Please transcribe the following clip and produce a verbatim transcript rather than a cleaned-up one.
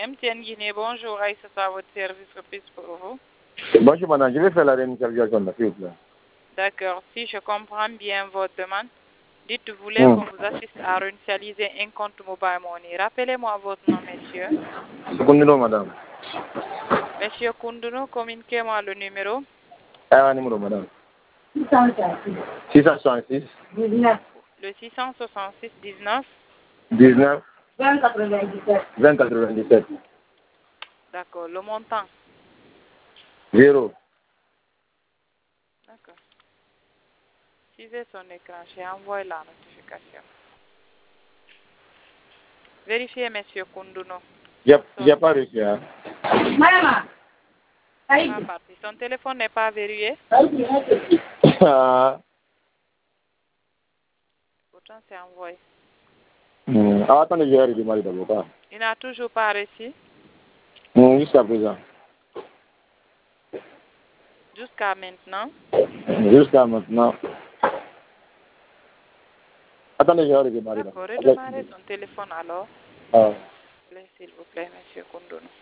M T N Guinée, bonjour, Aïssa, à votre service, reprise pour vous. Bonjour madame, je vais faire la réinitialisation s'il vous plaît. D'accord, si je comprends bien votre demande, dites vous voulez mmh. qu'on vous assiste à réinitialiser un compte mobile money. Rappelez-moi votre nom, monsieur. Kounduno, madame. Monsieur Kounduno, communiquez-moi le numéro. Ah, numéro, madame. six cent soixante-six. dix-neuf. Le six cent soixante-six dix-neuf. dix-neuf. vingt quatre-vingt-dix-sept. vingt quatre-vingt-dix-sept. D'accord, le montant. Zéro. D'accord. Suivez son écran, j'ai envoyé la notification. Vérifiez, monsieur Kounduno. Il n'y a, a pas reçu, hein. Pas parti. Son téléphone n'est pas verrouillé. Ah. Pourtant, c'est envoyé. Mmh. Ah, attendez, je vais arriver, Marie d'avocat. Il n'a toujours pas reçu. Mmh, jusqu'à présent. Jusqu'à maintenant. Jusqu'à maintenant. Attendez, je vais arriver, Marie d'avocat. d'avocat. D'accord, redémarrez son téléphone alors. Ah. S'il vous plaît, monsieur Kounduno.